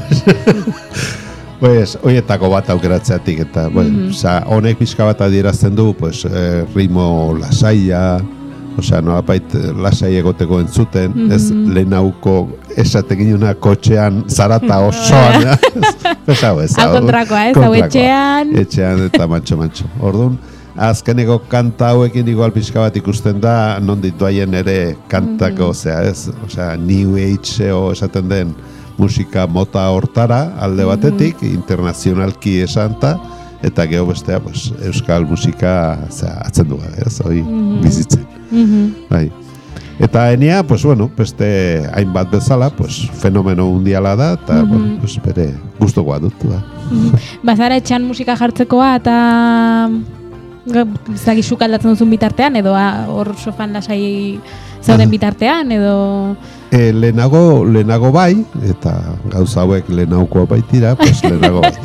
Pues, hoietako bat aukeratzeatik, eta, bueno, osea, honek pixka bat adierazten du, pues, eh, ritmo lasaia, osea, nolapait lasai egoteko entzuten, ez lehenauko esatekin una kotxean zarata osoan, ez hau ez. Hau kontrakoa, ez, hau etxean. Etxean eta mantxo-mantxo. Orduan, azkeneko kanta hauekin igual pixka bat ikusten da, nondik doaien ere kantako, osea, ez, osea, New Age o esaten den musika mota hortara alde batetik, internazionalki esanta, eta geho bestea, pues, euskal musika, osea, atzen du, ez, hoi bizitzen. Bai. Eta Enia, pues bueno, beste hainbat bezala, pues fenomeno mundiala da, eta bueno, pues bere gustokoa dut da. Bazara etxan musika jartzekoa eta zagizuk aldatzen duzun bitartean, edo ah, hor sofan lasai zauden bitartean, edo... E, lehenago, lehenago bai, eta gauza hauek lehenaukoa baitira, pues lehenago bai.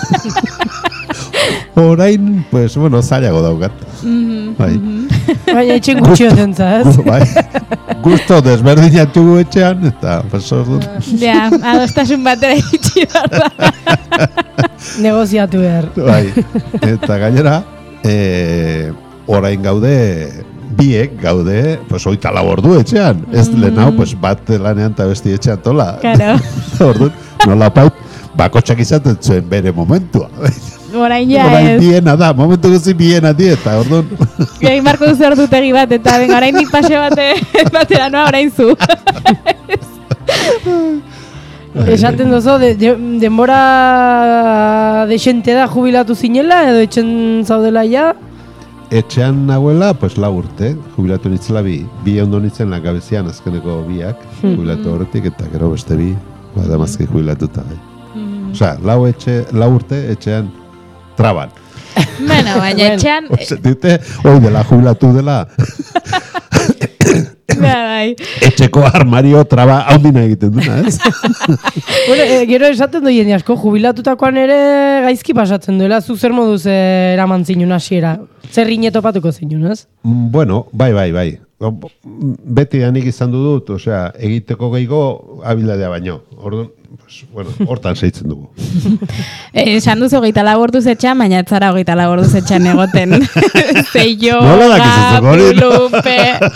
Orain, pues, bueno, zailago daukat. Bai. Baina etxen gutxio zentza, ez? Bai. Gusto desberdinatu etxean, eta, pues, orduan. Ja, adostasun batera itxi behar da. Negoziatu behar. Bai. Eta gainera, e, orain gaude, biek gaude, pues, oita lau ordu etxean. Ez lehenau, pues, bat lanean eta besti etxean tola. Claro. Orduan, nolapait, bakotxak izaten zuen bere momentua. Orain ja Orain ez. biena da, momentu guzi biena dieta, orduan. Egin barko duzu ordutegi bat, eta ben, orain nik pase bate, batera noa, orain zu. Esaten dozo, de, de, denbora desente da jubilatu zinela, edo etxen zaudela ja? Etxean nagoela, pues lau urte, jubilatu nitzela bi, bi ondo nitzen langabezian azkeneko biak, jubilatu horretik, eta gero beste bi, bada mazki jubilatuta. Osea, lau, etxe, lau urte etxean traban. Bueno, baina etxean... Pues, dite, hoi dela jubilatu dela Bai. Etxeko armario traba haundina egiten duna, ez? Bueno, e, gero esaten du jende asko, jubilatutakoan ere gaizki pasatzen duela, zu zer moduz e, eraman zinun hasiera? Zer rine topatuko zinun, ez? Bueno, bai, bai, bai. Beti danik izan dut, osea, egiteko gehiago habilidadea baino. Orduan, pues, bueno, hortan seitzen dugu. Eh, esan duzu hogeita lau orduz etxean, baina ez zara hogeita lau orduz etxean egoten. Ze Nola yoga, dakizu hori? pulupe...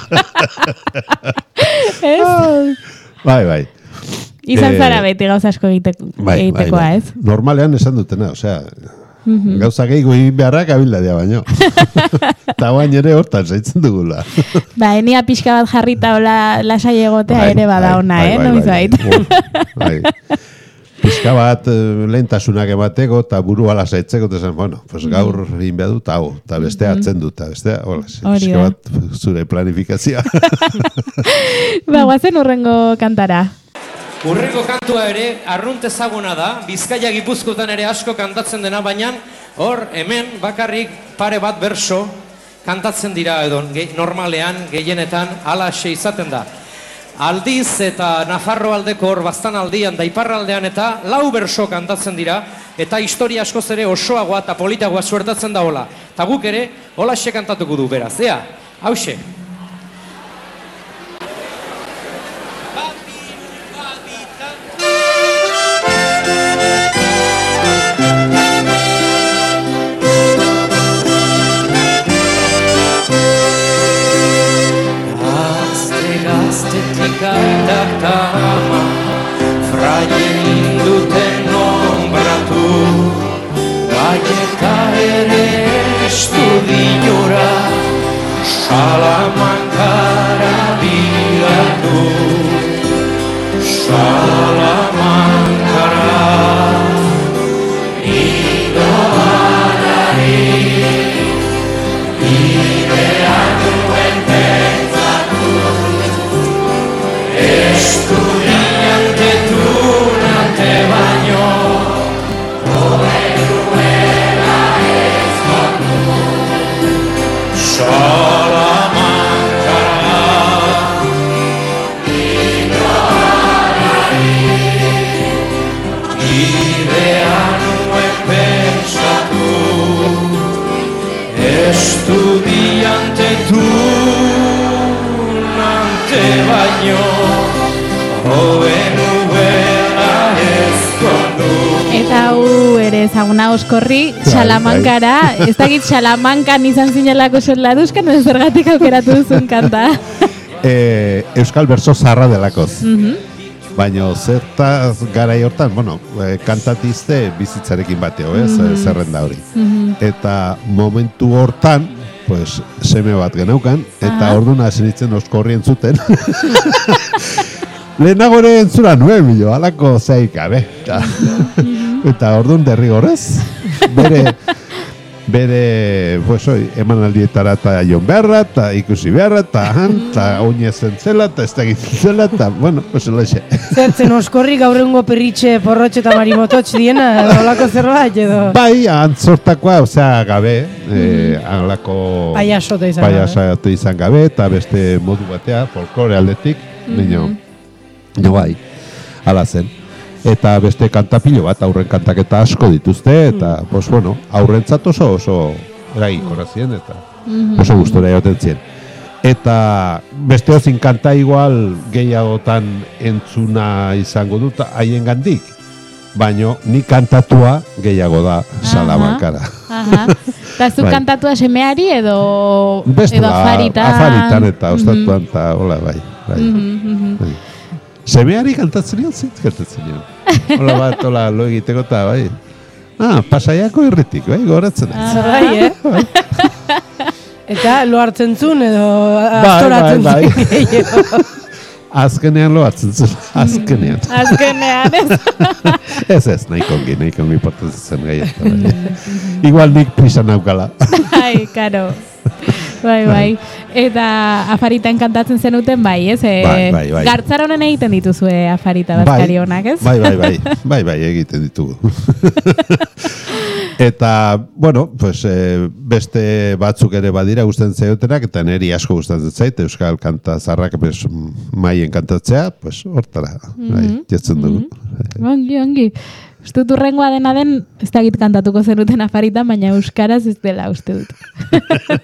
Ez? Bai, bai. Izan Eh, zara beti gauza asko egiteko, Bai, egitekoa, bai, bai. ez? Normalean esan dutena, osea, gauza gehiago egin beharrak habilidadea baino. Eta guain ere hortan seitzen dugula. Ba, enia pixka bat jarrita hola lasai egotea Bai, ere bada bai, ona, bai, eh? bai, Noiz bai, bait. bai. Bai. Pizka bat eh, lehentasunak emateko eta burua lasaitzeko, eta esan, bueno, pues gaur egin behar dut, hau, eta bestea hartzen dut, eta bestea, hola, Hori pizka da. bat zure planifikazioa. Ba, guazen urrengo kantara. Urrengo kantua ere, arrunt ezaguna da, Bizkaia Gipuzkoetan ere asko kantatzen dena, baina hor, hemen, bakarrik pare bat berso kantatzen dira, edo ge, normalean, gehienetan, alaxe izaten da. Aldiz eta Nafarro aldeko hor bastan aldian da iparraldean eta lau berso kantatzen dira, eta historia askoz ere osoagoa eta politagoa suertatzen da hola. Eta guk ere, holaxe kantatuko du beraz, ea, hause. Gaztetik aldakta ama, fraien duten nombratu, baieta ere estudiora, Salamankara bidatu, Salamankara idoanari, idean duen pentsatu, estudiante tunante baino, hoberuela ezkondu, Salamankara idoanari, idean nuen pentsatu, estudiante tunante baino, Eta hau ere ezaguna oskorri, Salamankara, ez dakit Salamankan izan zinelako soldaduzkan, ez zergatik aukeratu duzun kanta. eh, Euskal Berso zarra delakoz. Baina zertaz garai hortan, bueno, eh, kantatizte bizitzarekin bateo, ez, mm zerrenda hori. Eta momentu hortan, pues, seme bat genaukan, eta orduan hasi nintzen oskorri entzuten. Lehenago ere entzura nuen bilo, alako zeik gabe. Eta orduan derrigorrez, bere, bere, pues, oi, emanaldietara eta jon beharra, eta ikusi beharra, eta han, eta oinezen zela, eta ez da egiten zela, eta, bueno, pues, loixe. Zertzen oskorri gaurrengo perritxe, porrotxe eta marimototx diena, edo olako zerbait, edo... Bai, antzortakoa, osea, gabe, eh, alako... Paiasota izan gabe. Paiasota izan gabe, eta beste modu batea, folklore aldetik, baina, no bai, ala zen. Eta beste kantapilo bat, aurren kantaketa asko dituzte, eta, pues, bueno, aurrentzat oso oso eragikorra ziren, eta oso gustora joten ziren. Eta beste hozin kanta igual gehiagotan entzuna izango dut haien gandik, baino ni kantatua gehiago da Salamankara. Aha. Eta zu Bai. kantatua semeari edo, Beste edo ba, afaritan? afaritan eta ostatuan, eta hola, bai. bai. Mhm. Bai. Semeari kantatzen nion, zintz kantatzen nion. Hola bat, hola, lo egiteko eta, bai. Ah, Pasaiako irritik, bai, goratzen ez. Bai, eh? Eta lo hartzen zuen edo Bai, astoratzen bai, bai. zuen gehiago. Azkenean lo hartzen zuen, azkenean. Azkenean, ez? Ez ez, nahi kongi, nahi kongi portatzen zen gaieta. Bai. Igual nik prisa naukala. Ai, karo. Bai, bai. Eta afaritan kantatzen zenuten bai, ez? E, Bai, bai, bai. Gartzar honen egiten dituzue afarita bazkari honak, ez? Bai, bai, bai, bai, bai, egiten ditugu. Eta, bueno, pues, e, beste batzuk ere badira gustatzen zaiotenak, eta niri asko gustatzen zait, euskal kanta zarrak pues, maien kantatzea, pues, hortara, mm-hmm. bai, jetzen dugu. Mm-hmm. Ongi, ongi. Uste dut urrengoa dena den, ez dakit kantatuko zenuten afaritan, baina euskaraz ez dela uste dut.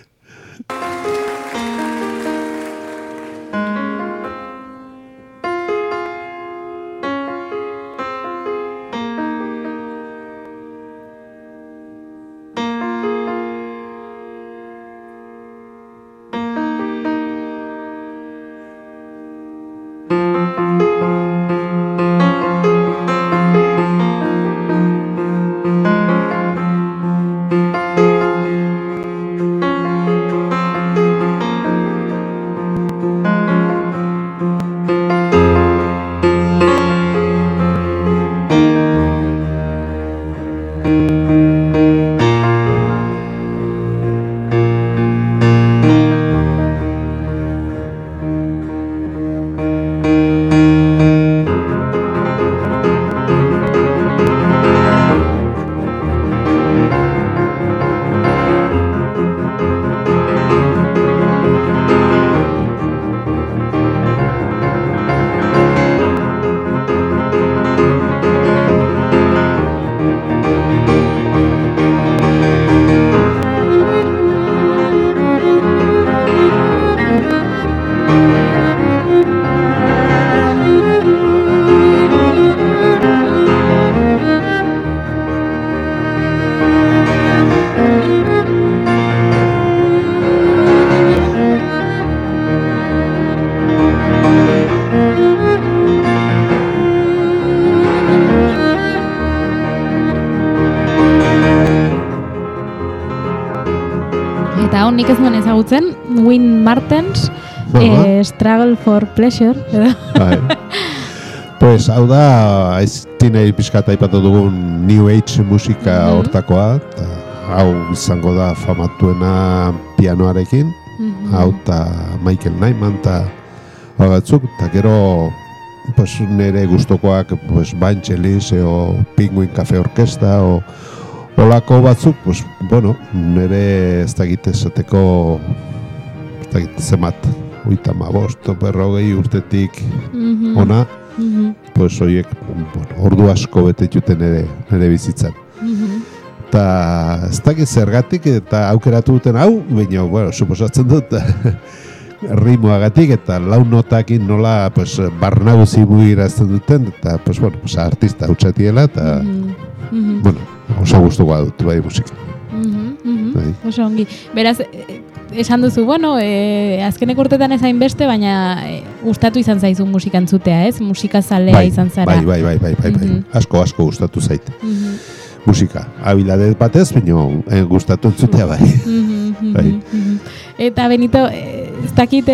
Nik ez nuen ezagutzen, Win Martens, uh-huh. eh, Struggle for Pleasure, edo? Bai. Pues, hau da, ez tinei pixkata ipatu dugun New Age musika uh-huh. hortakoa, eta hau izango da famatuena pianoarekin, uh-huh. hau eta Michael Nyman, eta bagatzuk, eta gero pues, nire gustokoak pues, Vangelis, o Penguin Cafe Orkesta, o olako batzuk, pues, bueno, nire ez dakit esateko, ez dakit zemat, oita mabost, berrogei urtetik mm-hmm. ona, mm-hmm. pues, oiek, bueno, ordu asko betetuten nire, nire bizitzan. Mm-hmm. Eta ez dakit zergatik eta aukeratu duten hau, baina, bueno, suposatzen dut, ritmoagatik eta lau notakin nola, pues, barnaguzi buirazten duten, eta, pues, bueno, pues, artista hautsatiela, eta, mm-hmm. bueno, oso gustukoa dut, bai, musika. Mm-hmm, mm-hmm. Bai. Oso ongi. Beraz, esan duzu, bueno, e, azkenek urtetan ez hainbeste, baina e, gustatu izan zaizu musika entzutea, ez? Musika zalea bai, izan zara. Bai, bai, bai, bai, bai, bai. Mm-hmm. Asko, asko gustatu zait. Mm-hmm. Musika. Abilade batez, baina eh, gustatu entzutea, bai. Mm-hmm, bai. Mm-hmm. Eta Benito, ez dakit...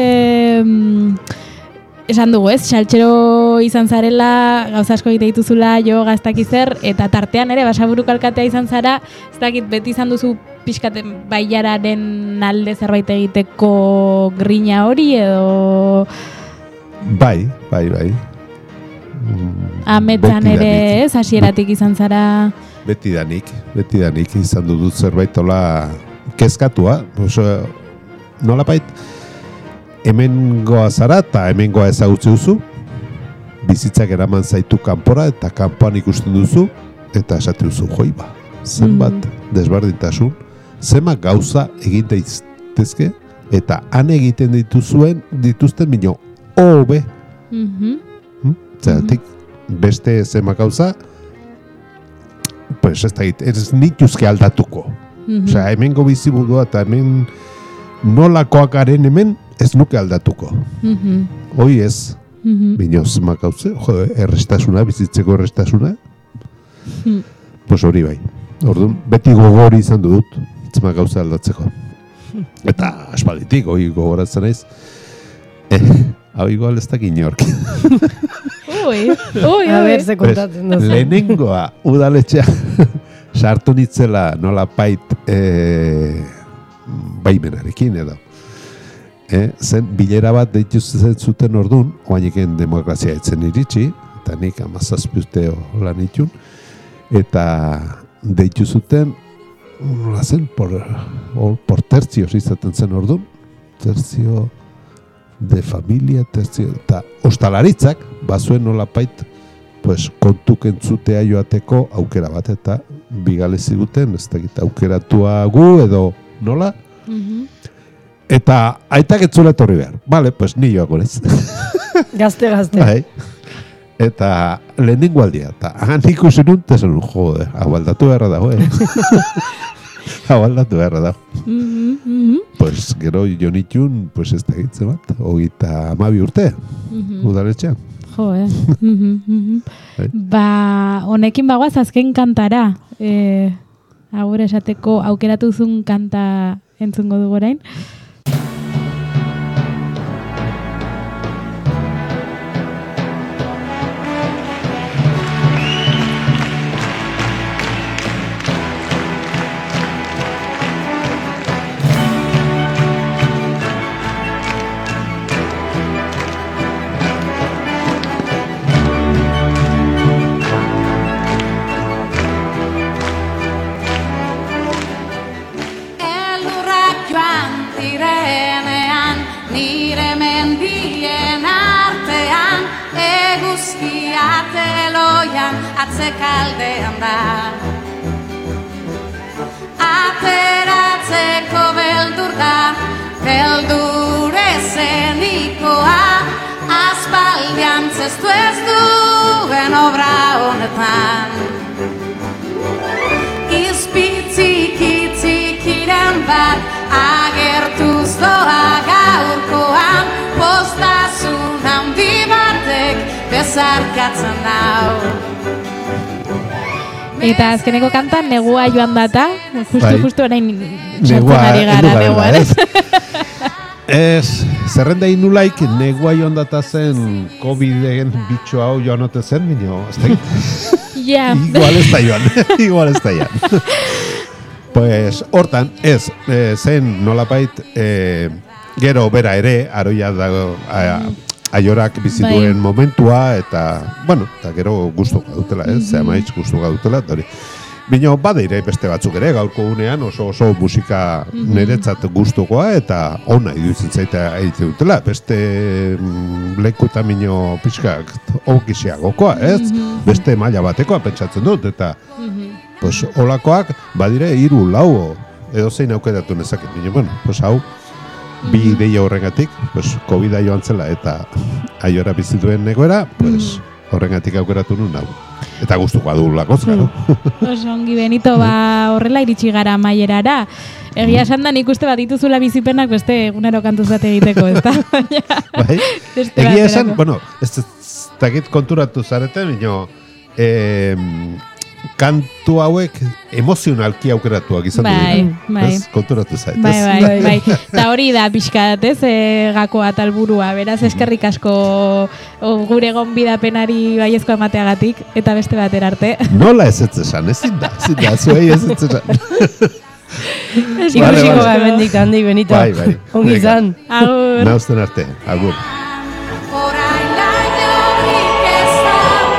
Eh, esan dugu, ez? Saltxero izan zarela, gauza asko egite dituzula, jo gaztaki zer, eta tartean ere, basaburuko alkatea izan zara, ez dakit, beti izan duzu pixkaten bailararen alde zerbait egiteko grina hori, edo... Bai, bai, bai. Ametan ere, ez? Hasieratik izan zara... Beti danik, beti danik izan dut zerbait hola kezkatua, oso, nola bait, hemengoa zara eta hemengoa ezagutze duzu, bizitzak eraman zaitu kanpora eta kanpoan ikusten duzu, eta esate duzu, joi ba, zenbat mm. desberdintasun, zenbat gauza egin daitezke, eta han egiten dituzuen, dituzten minio, hobe. Mm-hmm. Hmm? Zeratik, mm-hmm. beste zenbat gauza, pues ez da, ez nituzke aldatuko. Mm-hmm. Osea, hemengo bizimundua eta hemen nolakoak garen hemen, ez nuke aldatuko. Mm-hmm. Hoi ez, mm-hmm. binoz makauze, jo, errestasuna, bizitzeko errestasuna, mm. pues hori bai. Orduan, beti gogori izan dut, ez makauze aldatzeko. Eta aspalditik, hoi gogoratzen naiz, eh, hau igual ez dakit inork. Ui, ui, a ber, ze kontatzen duzu. Lehenengoa, udaletxea, sartu nitzela nola pait eh, baimenarekin edo. Eh, zen bilera bat deitu zuten orduan, oaineken demokrazia etzen iritsi, eta nik amazazpi urte lan itun, eta deitu zuten, nola zen, por, or, por terzios izaten zen orduan, terzio de familia, terzio, eta ostalaritzak, bazuen nolapait, pues, kontuk entzutea joateko aukera bat, eta bigale ziguten, ez dakit, aukeratua gu edo nola, Mhm. eta aitak etzula etorri behar. Vale, pues ni joako nez. Gazte, gazte. Bai. Eta lehenengo aldia, eta han ikusi nun, tezen, jode, hau aldatu beharra dago, eh? Hau aldatu beharra dago. Mhm, mhm. Pues gero jonitun, pues ez da egitze bat, hogeita amabi urte, Mhm. udaletxean. Jo, eh. Mhm, mhm. Bai. Ba, honekin bagoaz azken kantara. Eh, agur esateko aukeratu zuen kanta entzungo dugu orain. Elurrak joan direnean, nire mendien artean, eguzkia teloian atzekaldean da. Ateratzeko beldur da, beldur ezenikoa, aspaldian zestu ez duen obra honetan. Izpitzik-itzikiren bat agertuz doa gaurkoan, postazun handi batek bezarkatzen nau. Eta azkeneko kantan negua joan data, justu, Bai. justu orain sartzen Negua, ari heldu gara garela, neguan. ez? Ez, zerrenda inulaik negua joan data zen COVID-en bitxo hau joan ote zen, minio, ez da, Ja, igual ez da joan, igual ez da joan. Pues, hortan, ez, e, zen nolapait, e, gero bera ere, aroia dago, a, aiorak bizi Bai. duen momentua, eta, bueno, eta gero gustuka dutela, ez, ze amaitz gustuka dutela, eta hori. Bino, badeire beste batzuk ere, gaurko unean oso oso musika niretzat gustukoa eta ona iruditzen zaita egiten dutela. Beste mm, leku eta mino pixkak onkixiagokoa, ez? Beste maila batekoa pentsatzen dut, eta pues, olakoak badire hiru lau edo zein aukeratu nezaket. Bino, bueno, pues hau, bi ideia horrengatik, pues, COVID-a joan zela eta aiora bizi duen negoera, pues, horrengatik aukeratu nun hau. Eta gustukoa du lakoz, gero. oso ongi Benito, ba horrela iritsi gara amaierara. Egia esan da nik uste bat dituzula bizipenak beste egunero kantuz bat egiteko, ezta? Bai? Beste Egia esan, baterako. bueno, ez ez dakit konturatu zareten, bino, eh, kantu hauek emozionalki aukeratuak izan Bai, dira. bai. Ez? Konturatu zait, Bai, ez? bai, bai. Eta hori da pixkat, ez, e, gakoa talburua. Beraz, eskerrik asko o, gure gonbidapenari baiezko emateagatik, eta beste batera arte. Nola ez ez esan, ezin da, ezin da, zuei ez ez esan. Ikusiko Vale, vale. ga hemendik handik, Benito. Bai, bai. Ongi Venga. izan. Agur. Nausten arte, agur. Orain lainorik ez da,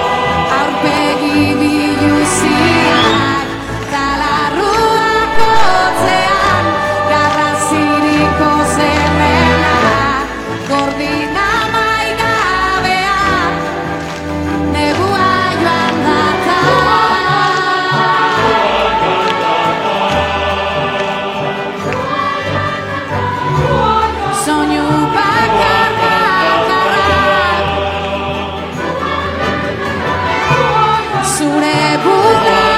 aurpegi biluziak, talarruak hotzean, garraziriko zerrena, gordina maigabean, negua joan data. Soinu bakarrak zure burra